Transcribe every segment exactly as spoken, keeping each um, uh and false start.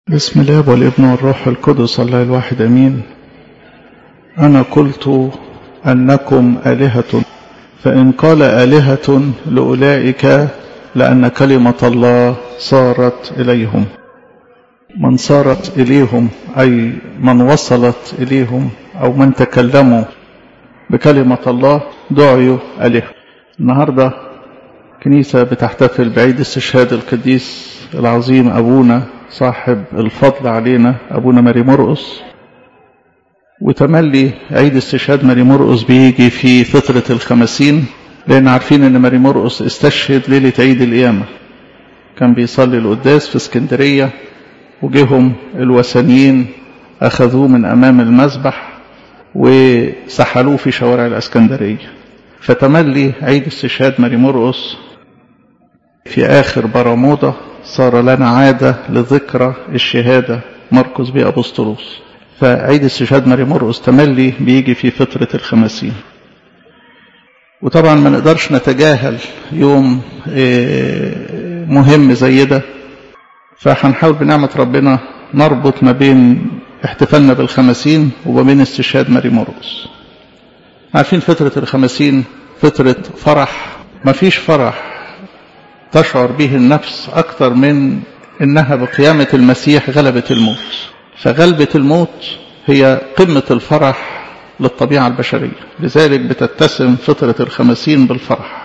بسم الله والابن والروح القدس الله الواحد امين. انا قلت انكم الهة، فان قال الهة لاولئك لان كلمة الله صارت اليهم. من صارت اليهم اي من وصلت اليهم او من تكلموا بكلمة الله دعوا الهة. النهارده كنيسة بتحتفل بعيد استشهاد القديس العظيم أبونا صاحب الفضل علينا أبونا ماري مرقس، وتملي عيد استشهاد ماري مرقس بيجي في فترة الخمسين، لأن عارفين أن ماري مرقس استشهد ليلة عيد القيامة. كان بيصلي القداس في اسكندرية وجيهم الوثنيين أخذوه من أمام المذبح وسحلوه في شوارع الاسكندرية. فتملي عيد استشهاد ماري مرقس في آخر برمودا صار لنا عادة لذكرى الشهادة مرقس بيه أبسطلوس. فعيد استشهاد ماري مرقس تملي بيجي في فترة الخمسين، وطبعا ما نقدرش نتجاهل يوم مهم زي ده. فهنحاول بنعمة ربنا نربط ما بين احتفالنا بالخمسين وما بين استشهاد ماري مرقس. عارفين فترة الخمسين فترة فرح، ما فيش فرح تشعر به النفس أكثر من إنها بقيامة المسيح غلبت الموت. فغلبة الموت هي قمة الفرح للطبيعة البشرية، لذلك بتتسم فترة الخمسين بالفرح.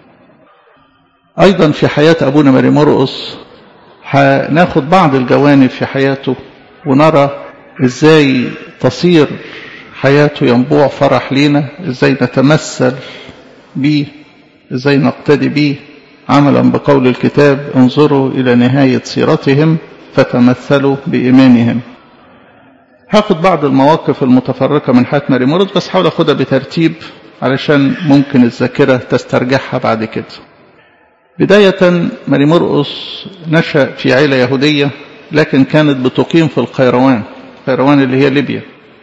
أيضا في حياة أبونا ماري مرقس هناخد بعض الجوانب في حياته ونرى إزاي تصير حياته ينبوع فرح لينا، إزاي نتمثل بيه، إزاي نقتدي بيه، عملا بقول الكتاب انظروا إلى نهاية سيرتهم فتمثلوا بإيمانهم. هاخد بعض المواقف المتفرقة من حياة ماري مرقس، بس حاول أخدها بترتيب علشان ممكن الذاكرة تسترجعها بعد كده. بداية ماري مرقس نشأ في عيلة يهودية، لكن كانت بتقيم في القيروان، القيروان اللي هي ليبيا.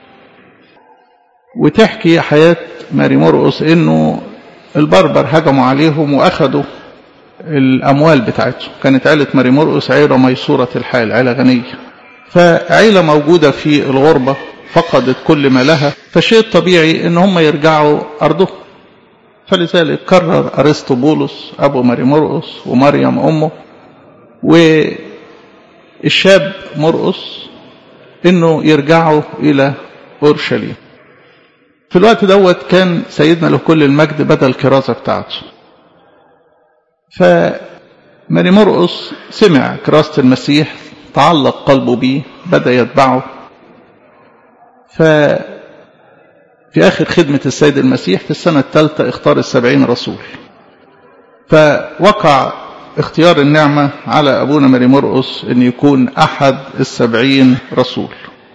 وتحكي حياة ماري مرقس إنه البربر هجموا عليهم وأخذوا الأموال بتاعتهم. كانت عيلة ماري مرقس عيلة ميسورة الحال، عيلة غنية، فعيلة موجودة في الغربة فقدت كل ما لها، فشيء طبيعي إن هم يرجعوا أرضهم. فلذلك قرر أرسطو بولس أبو ماري مرقس ومريم أمه والشاب مرقس إنه يرجعوا إلى أورشليم. في الوقت دوت كان سيدنا له كل المجد بدل الكرازة بتاعته. فماري مرقس سمع كرازة المسيح، تعلق قلبه بيه، بدأ يتبعه. ففي آخر خدمة السيد المسيح في السنة الثالثة اختار السبعين رسول. فوقع اختيار النعمة على أبونا ماري مرقس أن يكون أحد السبعين رسول.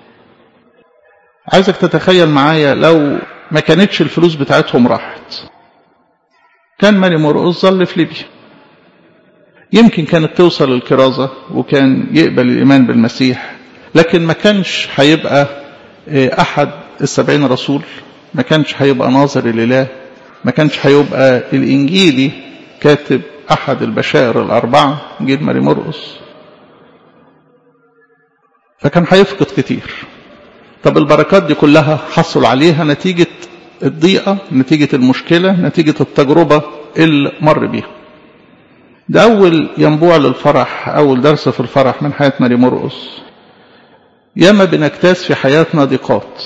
عايزك تتخيل معايا لو ما كانتش الفلوس بتاعتهم راحت، كان ماري مرقس ظل في ليبيا. يمكن كانت توصل الكرازة وكان يقبل الإيمان بالمسيح، لكن ما كانش هيبقى أحد السبعين رسول، ما كانش هيبقى ناظر الإله، ما كانش هيبقى الإنجيلي كاتب أحد البشائر الأربعة إنجيل ماري مرقس. فكان هيفقد كتير. طب البركات دي كلها حصل عليها نتيجة الضيقة، نتيجة المشكلة، نتيجة التجربة اللي مر بيها. ده أول ينبوع للفرح، أول درس في الفرح من حياة ماري مرقس. ياما بنكتاس في حياتنا ضيقات.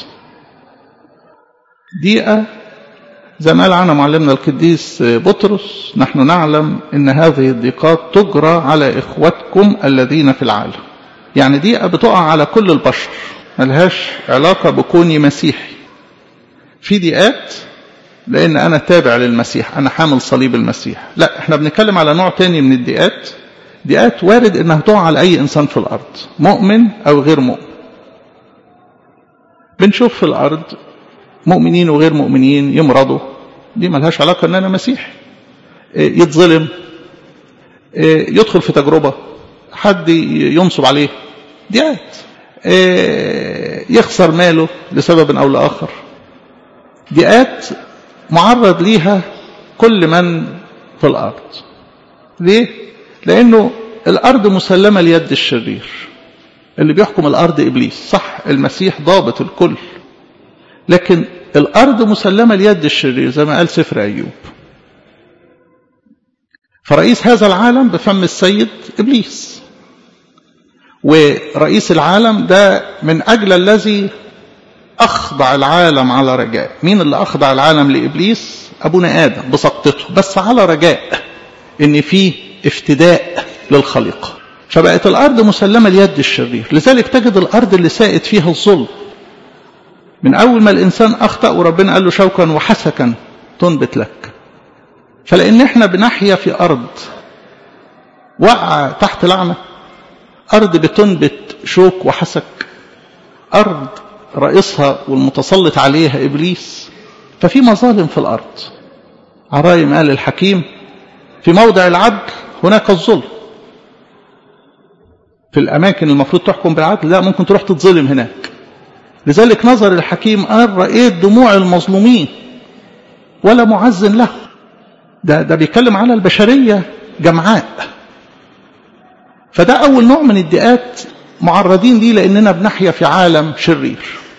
ضيقة زي ما قال عنها معلمنا القديس بطرس: نحن نعلم إن هذه الضيقات تجرى على إخوتكم الذين في العالم. يعني ضيقة بتقع على كل البشر، ملهاش علاقة بكوني مسيحي. في ضيقات لأن أنا تابع للمسيح، أنا حامل صليب المسيح. لا، احنا بنتكلم على نوع تاني من الضيقات، ضيقات وارد إنها تقع على أي إنسان في الأرض، مؤمن أو غير مؤمن. بنشوف في الأرض مؤمنين وغير مؤمنين يمرضوا، دي ملهاش علاقة إن أنا مسيحي. يتظلم، يدخل في تجربة، حد ينصب عليه، ضيقات. يخسر ماله لسبب أو لآخر، ضيقات معرض ليها كل من في الأرض. ليه؟ لأنه الأرض مسلمة ليد الشرير. اللي بيحكم الأرض إبليس. صح، المسيح ضابط الكل، لكن الأرض مسلمة ليد الشرير زي ما قال سفر أيوب. فرئيس هذا العالم بفم السيد إبليس، ورئيس العالم ده من أجل الذي أخضع العالم على رجاء. مين اللي أخضع العالم لإبليس؟ أبونا آدم بسقطته، بس على رجاء إن فيه افتداء للخليقة. فبقت الأرض مسلمة ليد الشرير، لذلك تجد الأرض اللي سائد فيها الظلم من أول ما الإنسان أخطأ وربنا قال له شوكا وحسكا تنبت لك. فلأن احنا بنحيا في أرض وقع تحت لعنة، أرض بتنبت شوك وحسك، أرض رئيسها والمتسلط عليها إبليس، ففي مظالم في الأرض. عرايم قال الحكيم في موضع العدل هناك الظلم. في الأماكن المفروض تحكم بالعدل لا، ممكن تروح تتظلم هناك. لذلك نظر الحكيم قال رأيت دموع المظلومين ولا معزن له. ده, ده بيتكلم على البشرية جمعاء. فده أول نوع من الضيقات معرضين ليه، لأننا بنحيا في عالم شرير.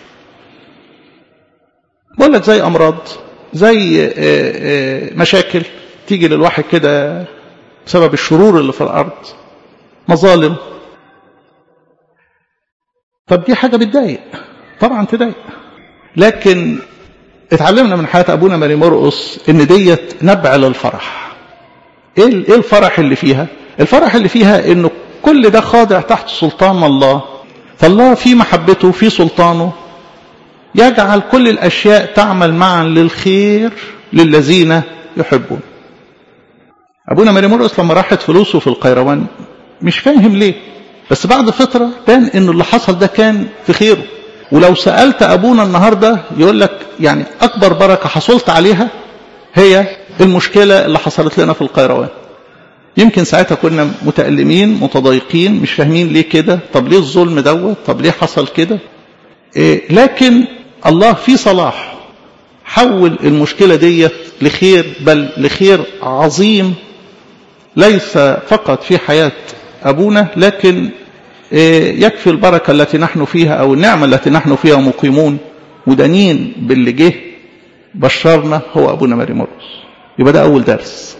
بقول لك زي أمراض، زي مشاكل تيجي للواحد كده بسبب الشرور اللي في الأرض، مظالم. طب دي حاجة بتضايق، طبعا تضايق، لكن اتعلمنا من حياة أبونا ماري مرقس إن ديت نبع للفرح. إيه الفرح اللي فيها؟ الفرح اللي فيها إنه كل ده خاضع تحت سلطان الله، فالله في محبته في سلطانه يجعل كل الأشياء تعمل معا للخير للذين يحبون. أبونا ماري مرقس لما راحت فلوسه في القيروان مش فاهم ليه، بس بعد فترة بان إنه اللي حصل ده كان في خيره. ولو سألت أبونا النهاردة يقول لك يعني أكبر بركة حصلت عليها هي المشكلة اللي حصلت لنا في القيروان. يمكن ساعتها كنا متألمين متضايقين مش فاهمين ليه كده، طب ليه الظلم دوت، طب ليه حصل كده. إيه لكن الله في صلاح حول المشكلة ديت لخير، بل لخير عظيم ليس فقط في حياة أبونا، لكن إيه يكفي البركة التي نحن فيها أو النعمة التي نحن فيها مقيمون ودانين باللي جه بشرنا هو أبونا ماري مرقس. يبقى ده أول درس.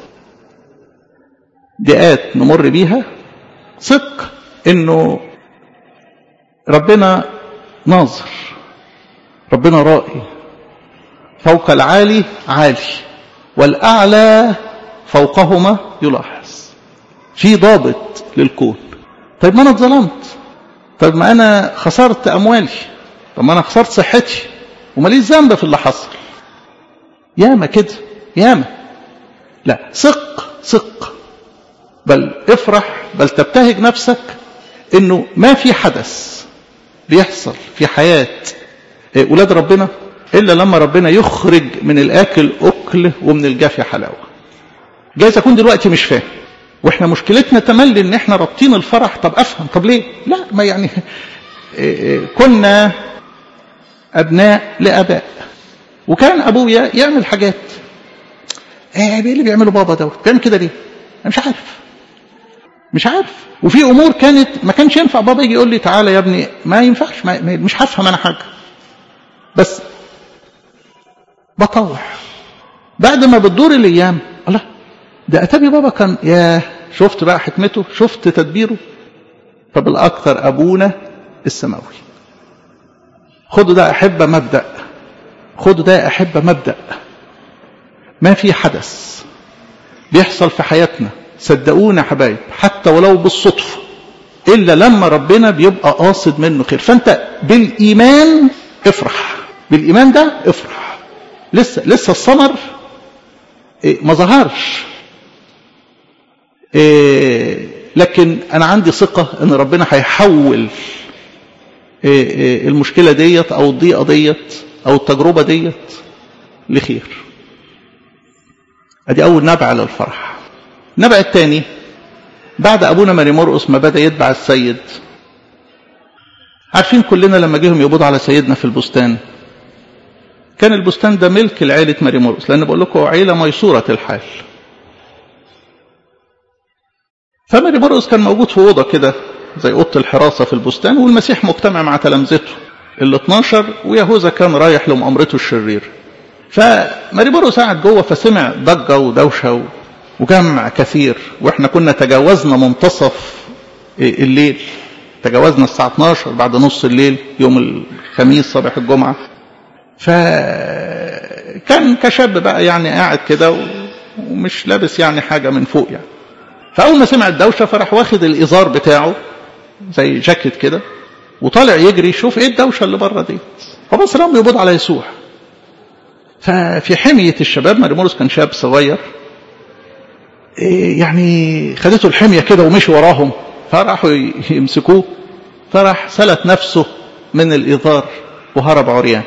دقات نمر بيها ثق إنه ربنا ناظر، ربنا رائي، فوق العالي عالي والأعلى فوقهما يلاحظ، في ضابط للكون. طيب ما أنا اتظلمت، طيب ما أنا خسرت أموالي، طب ما أنا خسرت صحتي وماليش ذنب في اللي حصل. ياما كده ياما. لا، ثق ثق، بل افرح، بل تبتهج نفسك إنه ما في حدث بيحصل في حياة أولاد ربنا إلا لما ربنا يخرج من الآكل أكل ومن الجافي حلاوة. جايز أكون دلوقتي مش فاهم، وإحنا مشكلتنا تملي إن إحنا رابطين الفرح. طب أفهم، طب ليه؟ لا، ما يعني كنا أبناء لأباء، وكان أبويا يعمل حاجات إيه اللي بيعمله بابا دوت، بيعمل كده ليه؟ أنا مش عارف مش عارف وفي أمور كانت ما كانش ينفع بابا يجي يقول لي تعالى يا ابني، ما ينفعش، ما مش هفهم أنا حاجة، بس بطوح. بعد ما بتدور الأيام الله، ده أتابي بابا كان، يا شفت بقى حكمته، شفت تدبيره. فبالأكثر أبونا السماوي. خدوا ده أحبة مبدأ، خدوا ده أحبة مبدأ. ما في حدث بيحصل في حياتنا صدقونا يا حبايب حتى ولو بالصدفة إلا لما ربنا بيبقى قاصد منه خير. فأنت بالإيمان افرح، بالإيمان ده افرح. لسه لسه الثمر إيه ما ظهرش، إيه لكن أنا عندي ثقة إن ربنا هيحول إيه إيه المشكلة ديت أو الضيقة ديت أو التجربة ديت لخير. أدي أول نبع للفرح. النبع الثاني بعد أبونا ماري مرقس ما بدأ يتبع السيد. عارفين كلنا لما جيهم يقبضوا على سيدنا في البستان، كان البستان ده ملك لعائلة ماري مرقس، لأن بقول لكم عائلة ميسورة الحال. فماري مرقس كان موجود في أوضة كده زي أوضة الحراسة في البستان، والمسيح مجتمع مع تلامذته ال اتناشر، ويهوذا كان رايح لمؤامرته الشريرة. فماري مرقس قاعد جوه، فسمع ضجة ودوشة وجمع كثير، واحنا كنا تجاوزنا منتصف الليل، تجاوزنا الساعة اتناشر بعد نص الليل يوم الخميس صباح الجمعة. فكان كشاب بقى يعني قاعد كده ومش لابس يعني حاجة من فوق يعني. فأول ما سمع الدوشة فرح واخد الإزار بتاعه زي جاكيت كده وطالع يجري يشوف ايه الدوشة اللي بره دي. فبص لهم يبض على يسوع. ففي حمية الشباب، ماري مرقس كان شاب صغير، يعني خدته الحمية كده ومشي وراهم، فراحوا يمسكوه، فراح سلت نفسه من الإزار وهرب عريان.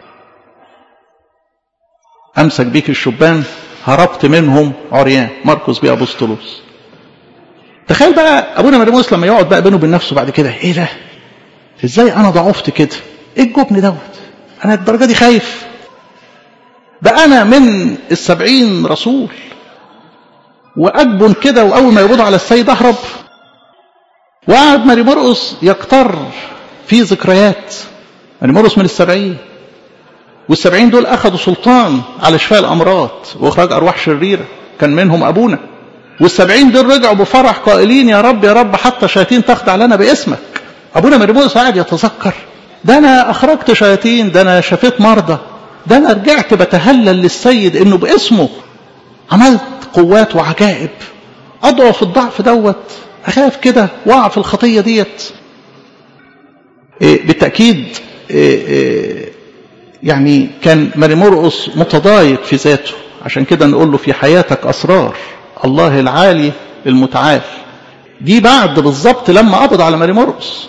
أمسك بيك الشبان، هربت منهم عريان. مرقس بيه أبسطلوس. تخيل بقى أبونا ماري مرقس لما يقعد بقى بينه وبين نفسه بعد كده، إيه ده؟ إزاي أنا ضعفت كده؟ إيه الجبن دوت؟ أنا الدرجة دي خايف؟ بقى أنا من السبعين رسول وأجبن كده، وأول ما يبض على السيد أهرب. وقعد ماري مرقس يكتر في ذكريات. ماري مرقس من السبعين، والسبعين دول أخذوا سلطان على شفاء الأمراض وإخراج أرواح شريرة، كان منهم أبونا. والسبعين دول رجعوا بفرح قائلين يا رب يا رب حتى شياطين تخضع لنا باسمك. أبونا ماري مرقس قاعد يتذكر، ده أنا أخرجت شياطين، ده أنا شفيت مرضى، ده أنا رجعت بتهلل للسيد إنه باسمه عملت قوات وعجائب. أضعف الضعف دوت، أخاف كده وقع في الخطية ديت. إيه بالتأكيد إيه إيه يعني كان ماري مرقس متضايق في ذاته، عشان كده نقول له في حياتك أسرار الله العالي المتعال. دي بعد بالظبط لما قبض على ماري مرقس،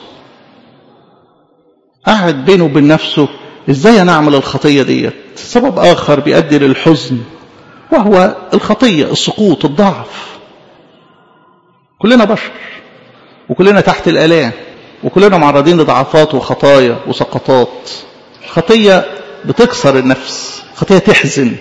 قعد بينه وبين نفسه ازاي انا اعمل الخطية ديت. سبب اخر بيؤدي للحزن وهو الخطية، السقوط، الضعف. كلنا بشر وكلنا تحت الآلام وكلنا معرضين لضعفات وخطايا وسقطات. الخطية بتكسر النفس، الخطية تحزن،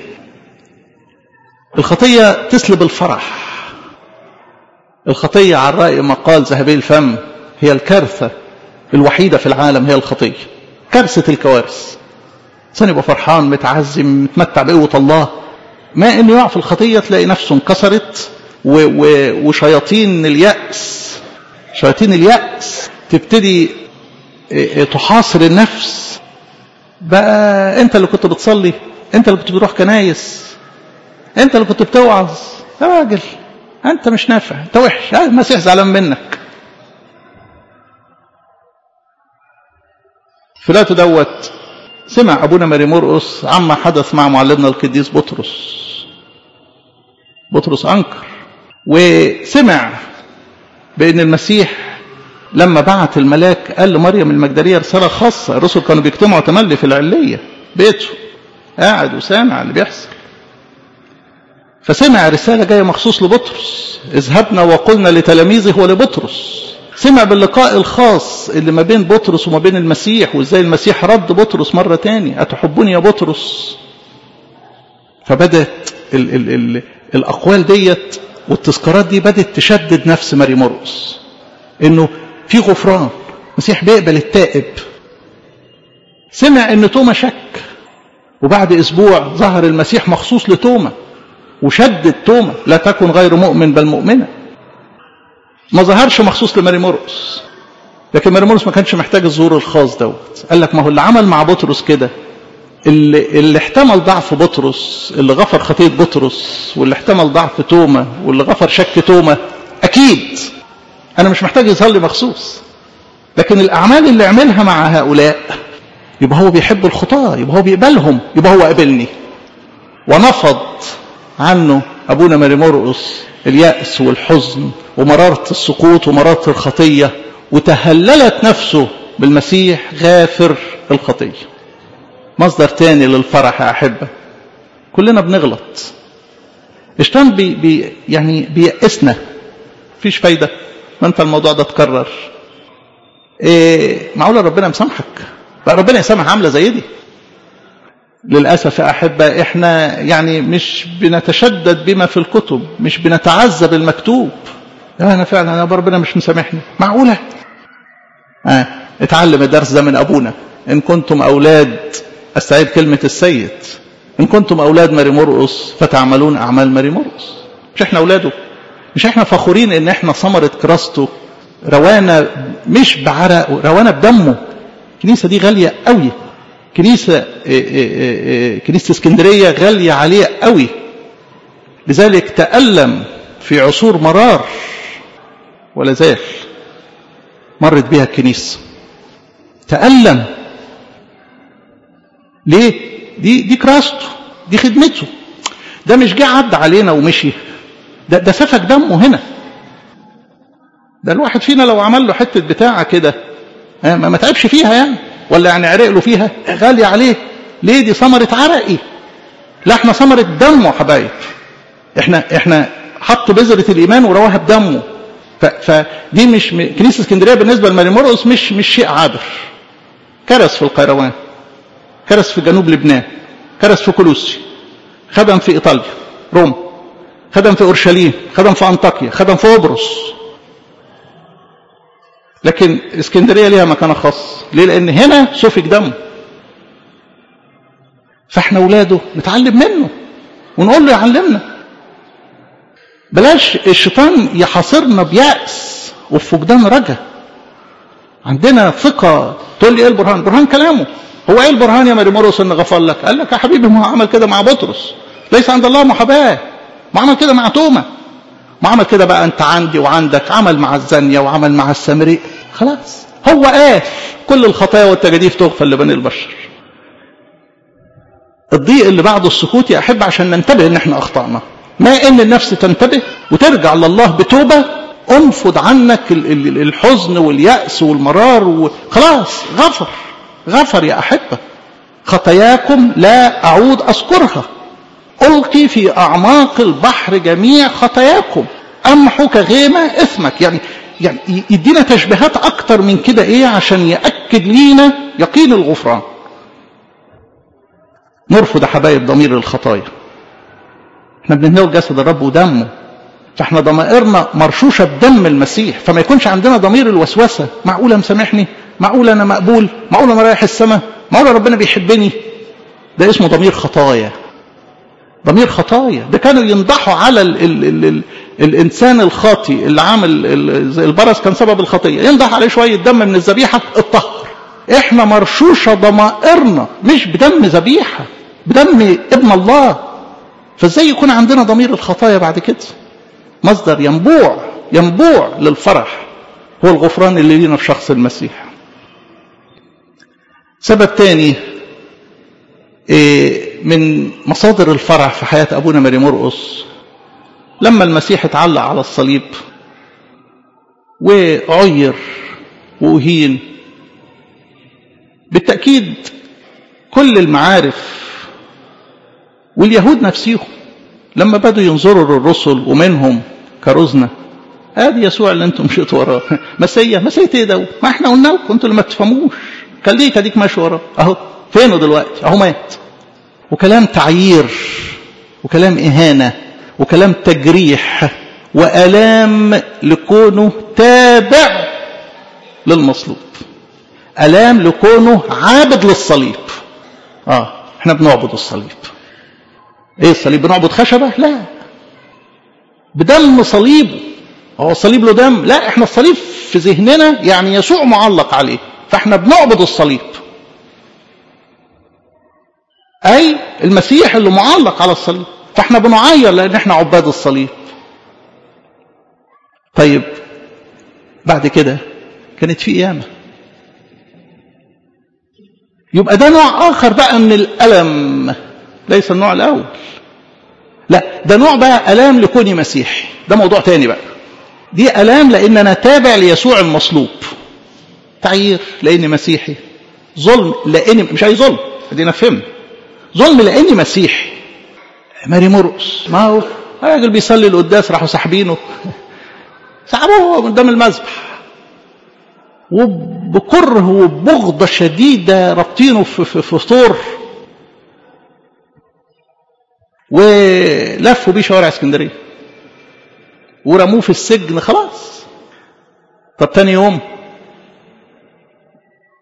الخطية تسلب الفرح. الخطية على رأي ما قال ذهبي الفم هي الكارثة الوحيدة في العالم، هي الخطية، كارثة الكوارث. إنسان يبقى فرحان متعزم متمتع بقوة الله، ما إنه يقع في الخطية تلاقي نفسه انكسرت، و و وشياطين اليأس، شياطين اليأس تبتدي تحاصر النفس. بقى أنت اللي كنت بتصلي، أنت اللي كنت بتروح كنايس، أنت اللي كنت بتوعظ، يا راجل أنت مش نافع، أنت وحش، المسيح زعلان منك. فلاته دوت سمع أبونا ماري مرقس عما حدث مع معلمنا القديس بطرس. بطرس أنكر وسمع بأن المسيح لما بعت الملاك قال لمريم المجدلية رسالة خاصة. الرسل كانوا بيجتمعوا تملي في العلية بيته، قاعد وسامع اللي بيحصل. فسمع رسالة جاية مخصوص لبطرس، اذهبنا وقلنا لتلاميذه ولبطرس. سمع باللقاء الخاص اللي ما بين بطرس وما بين المسيح، وازاي المسيح رد بطرس مرة تاني، أتحبني يا بطرس؟ فبدت ال ال ال الأقوال ديت والتذكارات دي بدت تشدد نفس ماري مرقس إنه في غفران، المسيح بيقبل التائب. سمع إن توما شك، وبعد أسبوع ظهر المسيح مخصوص لتوما وشدد توما لا تكن غير مؤمن بل مؤمنة. ما ظهرش مخصوص لماري مرقس، لكن ماري مرقس ما كانش محتاج الظهور الخاص دوت. قال لك ما هو اللي عمل مع بطرس كده، اللي, اللي احتمل ضعف بطرس، اللي غفر خطية بطرس، واللي احتمل ضعف توما، واللي غفر شك توما، أكيد أنا مش محتاج يظهر لي مخصوص. لكن الأعمال اللي عملها مع هؤلاء يبقى هو بيحب الخطاة، يبقى هو بيقبلهم، يبقى هو قبلني. ونفض عنه أبونا ماري مرقس اليأس والحزن ومرارة السقوط ومرارة الخطية، وتهللت نفسه بالمسيح غافر الخطية. مصدر تاني للفرح يا أحبة. كلنا بنغلط، الشيطان بي بي يعني بيأسنا، مفيش فايدة، ما انت الموضوع ده تكرر. إيه معقولة ربنا مسامحك؟ بقى ربنا يسامح عاملة زي دي؟ للأسف يا أحبة إحنا يعني مش بنتشدد بما في الكتب، مش بنتعذب المكتوب. أنا فعلا أنا ربنا مش مسامحني، معقولة؟ آه. اتعلم الدرس ده من أبونا. إن كنتم أولاد، أستعيد كلمة السيد، إن كنتم أولاد ماري مرقس فتعملون أعمال ماري مرقس. مش إحنا أولاده؟ مش إحنا فخورين إن إحنا ثمرة كراسته، روانا مش بعرق، روانا بدمه. الكنيسة دي غالية قوي، كنيسة كنيسة اسكندرية غالية عليه قوي، لذلك تألم في عصور مرار ولا زال مرت بها الكنيسة. تألم ليه؟ دي دي كراسته، دي خدمته. ده مش جه عدى علينا ومشي، ده ده سفك دمه هنا. ده الواحد فينا لو عمل له حتة بتاعة كده ما تعبش فيها يعني، ولا يعني عرق له فيها، غالية عليه. ليه؟ دي ثمرة عرقي. لا احنا ثمرة دمه حبايب. احنا احنا حط بذرة الإيمان ورواها بدمه. فدي مش كنيسة اسكندرية بالنسبة لماري مرقس مش مش شيء عابر. كرس في القيروان، كرس في جنوب لبنان، كرس في كولوسي، خدم في إيطاليا روما، خدم في أورشليم، خدم في أنطاكيا، خدم في قبرص. لكن اسكندرية ليها مكانة خاص. ليه؟ لأن هنا سفك دم. فاحنا اولاده نتعلم منه ونقول له يعلمنا. بلاش الشيطان يحاصرنا بيأس وفقدان رجا. عندنا ثقة. تقول لي ايه البرهان؟ برهان كلامه. هو ايه البرهان يا ماري مرقس ان غفر لك؟ قال لك يا حبيبي ما عمل كده مع بطرس، ليس عند الله محاباة. ما عمل كده مع توما، ما عمل كده بقى انت عندي وعندك. عمل مع الزانية وعمل مع السامري. خلاص هو قال كل الخطايا والتجاديف تغفر لبني البشر. الضيق اللي بعد السكوت يا أحب عشان ننتبه ان احنا اخطأنا. ما ان النفس تنتبه وترجع لله بتوبة، انفض عنك الحزن واليأس والمرار وخلاص. غفر غفر يا أحبة. خطاياكم لا أعود أذكرها، ألقي في أعماق البحر جميع خطاياكم، أمحو كغيمة إثمك. يعني يعني يدينا تشبيهات أكتر من كده إيه عشان يأكد لينا يقين الغفران. نرفض حبايب ضمير الخطايا. احنا بنتناول جسد الرب ودمه، فاحنا ضمائرنا مرشوشة بدم المسيح، فما يكونش عندنا ضمير الوسوسة. معقولة مسامحني؟ معقولة أنا مقبول؟ معقولة أنا رايح السماء؟ معقولة ربنا بيحبني؟ ده اسمه ضمير خطايا. ضمير خطايا. ده كانوا ينضحوا على ال ال ال ال الإنسان الخاطي اللي عامل البرص كان سبب الخطية، ينضح عليه شوية دم من الذبيحة الطهر. احنا مرشوشة ضمائرنا مش بدم ذبيحة، بدم ابن الله. فازاي يكون عندنا ضمير الخطايا بعد كده؟ مصدر ينبوع ينبوع للفرح هو الغفران اللي لينا في شخص المسيح. سبب تاني من مصادر الفرح في حياة أبونا ماري مرقس، لما المسيح اتعلق على الصليب وعير وأهين، بالتأكيد كل المعارف واليهود نفسيهم لما بدوا ينظروا للرسل ومنهم كرزنا، ادي يسوع اللي انتم مشيتوا وراه، مسيا مسيا ايه ده؟ ما احنا قلنا لكم انتوا اللي ما تفهموش، خليك اديك ماشي وراه اهو. فينه دلوقتي؟ اهو مات. وكلام تعيير وكلام اهانه وكلام تجريح والام لكونه تابع للمصلوب، الام لكونه عابد للصليب. اه احنا بنعبد الصليب. ايه الصليب؟ بنعبد خشبه؟ لا، بدم صليبه. هو الصليب له دم؟ لا، احنا الصليب في ذهننا يعني يسوع معلق عليه، فاحنا بنعبد الصليب، اي المسيح اللي معلق على الصليب، فاحنا بنعير لان احنا عباد الصليب. طيب بعد كده كانت في قيامه، يبقى ده نوع اخر بقى من الالم، ليس النوع الاول. لا، ده نوع بقى الام لكوني مسيحي، ده موضوع تاني بقى. دي الام لان انا تابع ليسوع المصلوب، تعيير لاني مسيحي، ظلم لاني مش اي ظلم، ادينا فهمنا، ظلم لاني مسيحي. ماري مرقس ما هو راجل بيصلي القداس راحوا ساحبينه، سحبوه قدام المذبح وبكره وبغضه شديده رابطينه في في في طور ولفوا بيه شوارع اسكندريه ورموه في السجن. خلاص. طب تاني يوم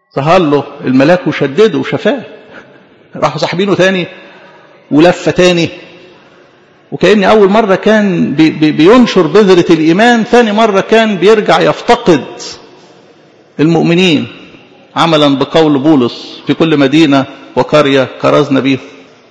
ظهر له الملاك وشدده وشفاه، راحوا ساحبينه تاني ولفة تاني، وكأن أول مرة كان بي بي بينشر بذرة الإيمان، ثاني مرة كان بيرجع يفتقد المؤمنين عملا بقول بولس في كل مدينة وقرية كرزنا بيه.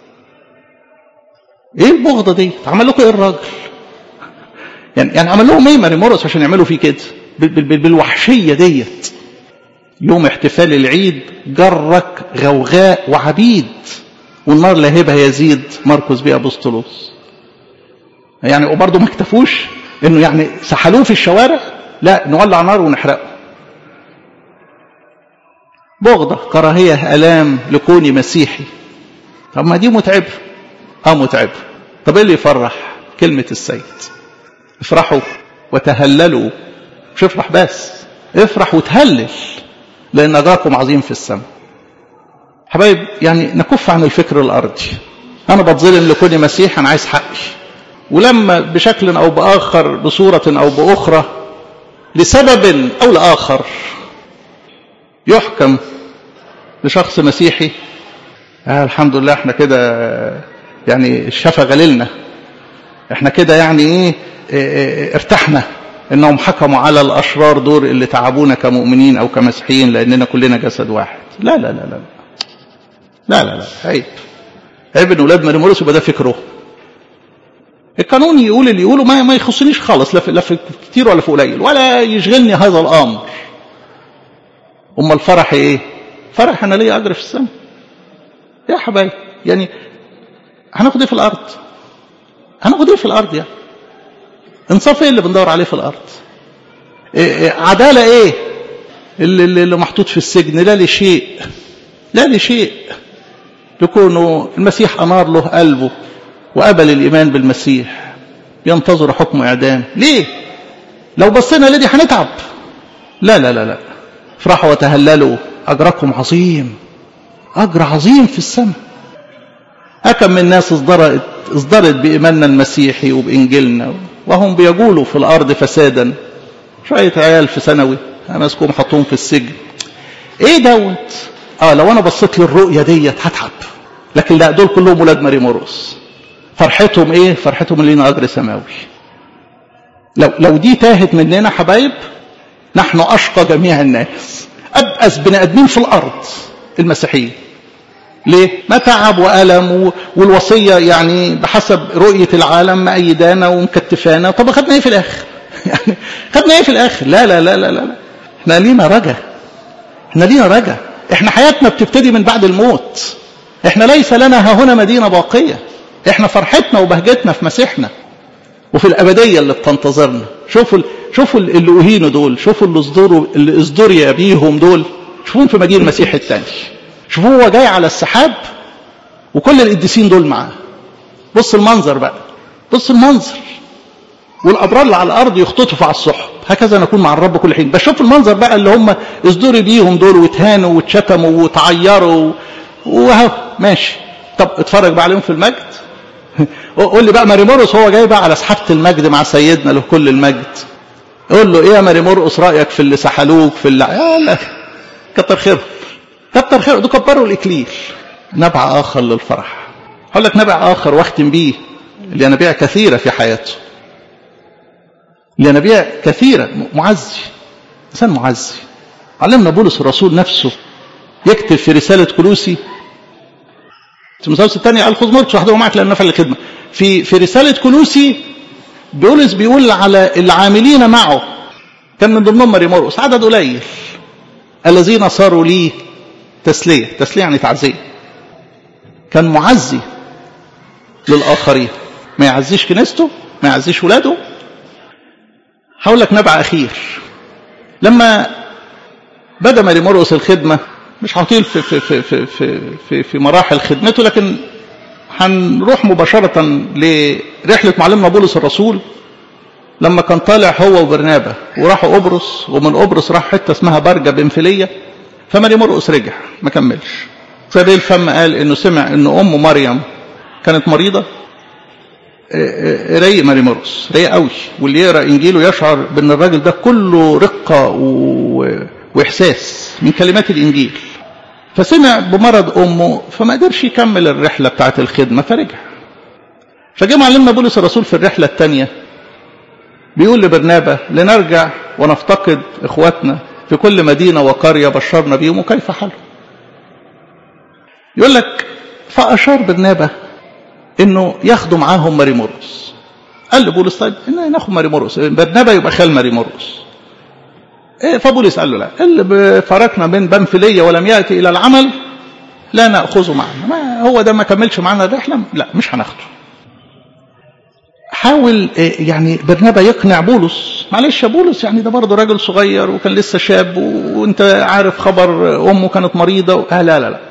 ايه البغضة دي؟ عمل لكم ايه الراجل؟ يعني يعني عمل لهم ايه ماريمورقس عشان يعملوا فيه كده بالوحشية ديت؟ يوم احتفال العيد جرك غوغاء وعبيد، والنار لهبها يزيد مركز بيه أبسطلوس. يعني وبرضه ما اكتفوش انه يعني سحلوه في الشوارع، لا نولع نار ونحرقه. بغضة، كراهية، ألام لكوني مسيحي. طب ما دي متعبة. اه متعبة. طب ايه اللي يفرح؟ كلمة السيد. افرحوا وتهللوا. مش افرح بس، افرح وتهلل لأن أجركم عظيم في السماء. حبايب يعني نكف عن الفكر الأرضي. أنا بتظلم لكوني مسيح، أنا عايز حقي، ولما بشكل أو بآخر بصورة أو بأخرى لسبب أو لآخر يحكم لشخص مسيحي، آه الحمد لله احنا كده يعني الشفا غللنا، احنا كده يعني ايه, إيه ارتحنا انهم حكموا على الاشرار دول اللي تعبونا كمؤمنين او كمسيحيين لاننا كلنا جسد واحد. لا لا لا لا لا لا لا عيب عيب ان اولاد ماريمورقس يبقى ده فكره. القانون يقول اللي يقوله ما ما يخصنيش خالص، لا في لا في كتير ولا في قليل، ولا يشغلني هذا الامر. أما الفرح إيه؟ فرح أنا ليه أجر في السماء يا حبايب. يعني هناخد إيه في الأرض؟ هناخد إيه في الأرض يعني؟ انصاف إيه اللي بندور عليه في الأرض؟ إيه إيه عدالة إيه اللي, اللي محطوط في السجن؟ لا لشيء، لا لشيء، لكونه المسيح أنار له قلبه وقبل الإيمان بالمسيح، ينتظر حكم إعدام. ليه؟ لو بصينا لدي هنتعب. لا لا لا لا، افرحوا وتهللوا، أجركم عظيم، أجر عظيم في السماء. أكم من الناس اصدرت اصدرت بإيماننا المسيحي وبإنجيلنا وهم بيقولوا في الأرض فسادا. شوية عيال في ثانوي أمسكهم حطوهم في السجن. إيه دوت؟ آه لو أنا بصيت للرؤية ديت هتعب، لكن لا، دول كلهم ولاد ماريمورقس. فرحتهم إيه؟ فرحتهم اللي لنا أجر سماوي. لو لو دي تاهت مننا حبايب، نحن أشقى جميع الناس، أبأس بني آدمين في الأرض المسيحيين. ليه؟ ما تعب وألم، والوصية يعني بحسب رؤية العالم مأيدانا ومكتفانا. طب خدنا إيه في الآخر؟ يعني خدنا إيه في الآخر؟ لا لا لا لا لا، إحنا لينا رجا، إحنا لينا رجا. إحنا حياتنا بتبتدي من بعد الموت. إحنا ليس لنا ها هنا مدينة باقية. إحنا فرحتنا وبهجتنا في مسيحنا وفي الأبدية اللي بتنتظرنا. شوفوا شوفوا اللي أهينوا دول، شوفوا اللي اصدروا اللي اصدروا بيهم دول، شوفوهم في مجيء المسيح الثاني. شوفوا هو جاي على السحاب وكل القديسين دول معاه. بص المنظر بقى، بص المنظر، والأبرار اللي على الأرض يخططوا على السحب. هكذا نكون مع الرب كل حين. بس شوف المنظر بقى اللي هم اصدروا بيهم دول واتهانوا واتشتموا وتعيروا وهو ماشي. طب اتفرج بقى عليهم في المجد. قول لي بقى ماريمورقس هو جاي بقى على سحابة المجد مع سيدنا له كل المجد، قول له ايه يا ماريمورقس رأيك في اللي سحلوك في اللي يلا كتر خيرهم، كتر خيرهم، دول كبروا الإكليل. نبع آخر للفرح. هقول لك نبع آخر واختم بيه، الينابيع كثيرة في حياته، الينابيع كثيرة. معزي، إنسان معزي. علمنا بولس الرسول نفسه يكتب في رسالة كولوسي، تيموثاوس الثانية قال خذ مرقس وحده معك لأنه نفع الخدمة. في في رسالة كولوسي بولس بيقول على العاملين معه، كان من ضمنهم ماريمورقس، عدد قليل، الذين صاروا لي تسلية. تسلية يعني تعزية. كان معزي للآخرين، ما يعزيش كنيسته، ما يعزيش ولاده. هقول لك نبع أخير. لما بدأ ماريمورقس الخدمة، مش هطيل في في في في في في, في مراحل خدمته، لكن هنروح مباشرة لرحلة معلمنا بولس الرسول لما كان طالع هو وبرنابا وراحوا قبرص، ومن قبرص راح حتة اسمها برجة بنفيلية. فماريمورقس رجع ما كملش. سبيل الفم قال انه سمع ان ام مريم كانت مريضة. رايق ماريمورقس، رايق قوي، واللي يقرأ انجيله يشعر بان الراجل ده كله رقة واحساس. من كلمات الإنجيل، فسمع بمرض أمه فما قدرش يكمل الرحلة بتاعت الخدمة فرجع. فجاء معلمنا بولس الرسول في الرحلة الثانية بيقول لبرنابا لنرجع ونفتقد إخواتنا في كل مدينة وقرية بشرنا بيهم وكيف حالهم. يقول لك فأشار برنابا إنه ياخدوا معاهم ماري مرقس. قال لبولس طيب إن ناخد ماري مرقس، برنابا يبقى خال ماري مرقس. إيه فبولس قال له لا، اللي فارقنا بين بنفلية ولم يأتي إلى العمل لا نأخذه معنا، ما هو ده ما كملش معنا الرحلة لا مش هناخده. حاول يعني برنابا يقنع بولس، معلش يا بولس يعني ده برضه راجل صغير وكان لسه شاب وانت عارف خبر امه كانت مريضة و... آه لا لا لا.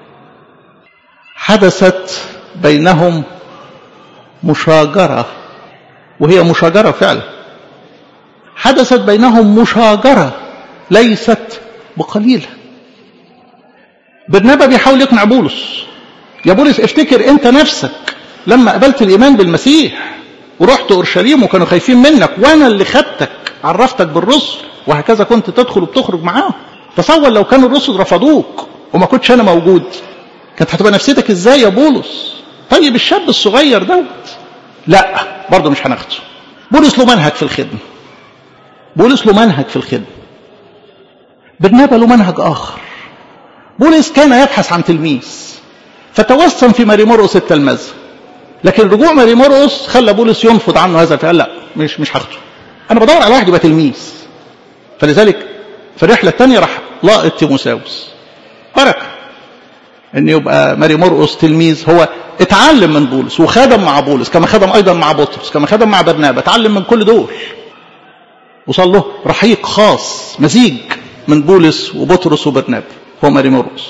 حدثت بينهم مشاجرة، وهي مشاجرة فعلا، حدثت بينهم مشاجرة ليست بقليلة. برنابا بيحاول يقنع بولس، يا بولس افتكر انت نفسك لما قبلت الإيمان بالمسيح ورحت أورشليم وكانوا خايفين منك وانا اللي خدتك عرفتك بالرسل وهكذا كنت تدخل وبتخرج معاهم. تصور لو كانوا الرسل رفضوك وما كنتش انا موجود كانت هتبقى نفسيتك ازاي يا بولس؟ طيب الشاب الصغير دوت لا برضه مش هناخده. بولس له منهج في الخدمة، بولس له منهج في الخدمة. برنابا له منهج آخر. بولس كان يبحث عن تلميذ فتوسم في ماري مرقس التلمذة، لكن رجوع ماري مرقس خلى بولس ينفض عنه هذا الفعل، لا مش مش هاخده، انا بدور على واحد يبقى تلميذ. فلذلك في الرحله الثانيه راح لاقط تيموثاوس. بركه ان يبقى ماري مرقس تلميذ، هو اتعلم من بولس وخدم مع بولس كما خدم ايضا مع بطرس كما خدم مع برنابا، اتعلم من كل دول وصل له رحيق خاص مزيج من بولس وبطرس وبرنابا هو ماري مرقس.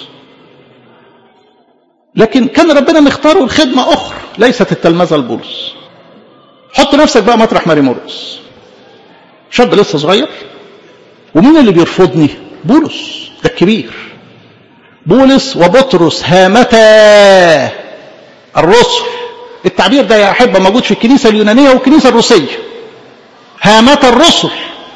لكن كان ربنا مختاره الخدمة أخرى ليست التلمذة لبولس. حط نفسك بقى مطرح ماري مرقس، شاب لسه صغير، ومين اللي بيرفضني؟ بولس ده الكبير. بولس وبطرس هامتا الرسل، التعبير ده يا أحبة موجود في الكنيسة اليونانية والكنيسة الروسية، هامتا الرسل.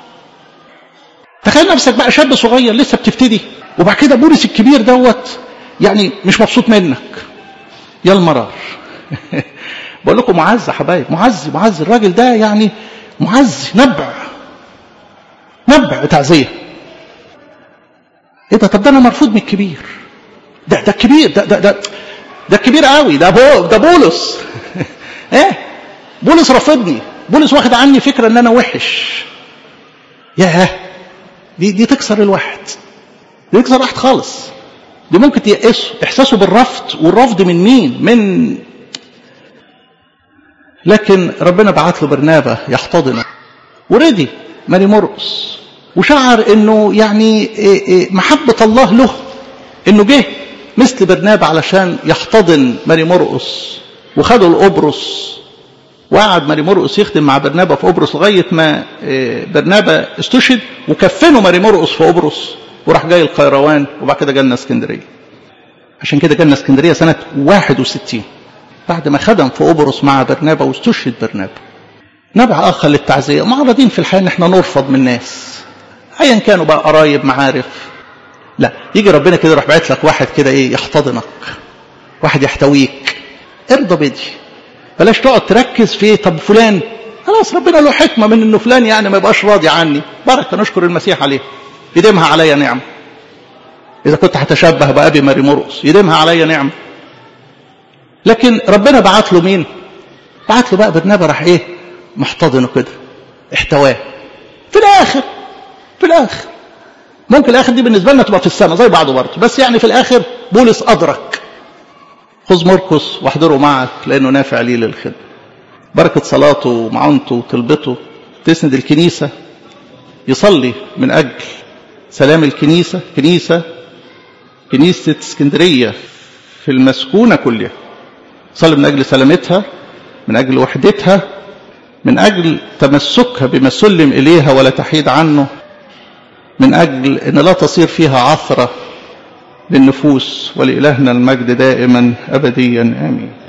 تخيل نفسك بقى شاب صغير لسه بتبتدي، وبعد كده بولس الكبير دوت يعني مش مبسوط منك، يا المرار. بقول لكم معز حبايب، معز معز الراجل ده يعني معز نبع نبع تعزيه. ايه ده؟ طب ده انا مرفوض من الكبير ده، ده الكبير ده ده ده ده الكبير قوي ده بو ده بولس. ايه بولس رافضني، بولس واخد عني فكره ان انا وحش. ياه دي دي تكسر الواحد، دي تكسر واحد خالص، دي ممكن تيأسه، احساسه بالرفض، والرفض من مين؟ من لكن ربنا بعت له برنابا يحتضنه، ورضي ماري مرقس، وشعر انه يعني محبة الله له انه جه مثل برنابا علشان يحتضن ماري مرقس، وخدوا القبرص، وقعد ماري مرقس يخدم مع برنابا في قبرص لغاية ما برنابا استشهد، وكفنوا ماري مرقس في قبرص، وراح جاي القيروان، وبعد كده جالنا اسكندريه. عشان كده جالنا اسكندريه سنه واحد وستين بعد ما خدم في قبرص مع برنابا واستشهد برنابا. نبع اخر للتعزيه، معرضين في الحياه ان احنا نرفض من الناس ايا كانوا بقى، قرايب معارف، لا يجي ربنا كده يروح باعت لك واحد كده ايه يحتضنك، واحد يحتويك. ارضى بدي، بلاش تقعد تركز في طب فلان، خلاص ربنا له حكمه من انه فلان يعني ما يبقاش راضي عني، بركه نشكر المسيح عليه، يديمها عليا نعمه. اذا كنت هتشبه بابي ماري مرقس يديمها عليا نعمه. لكن ربنا بعت له مين؟ بعت له بقى برنابا، راح ايه محتضنه كده، احتواه. في الاخر في الاخر ممكن الاخر دي بالنسبه لنا تبقى في السماء زي بعضه برضه، بس يعني في الاخر بولس ادرك خذ مرقس واحضره معك لانه نافع لي للخدمه. بركه صلاته ومعونته وطلبته تسند الكنيسه، يصلي من اجل سلام الكنيسه، كنيسه كنيسه اسكندريه في المسكونه كلها، صلي من اجل سلامتها، من اجل وحدتها، من اجل تمسكها بما سلم اليها ولا تحيد عنه، من اجل ان لا تصير فيها عثره للنفوس. ولإلهنا المجد دائما ابديا امين.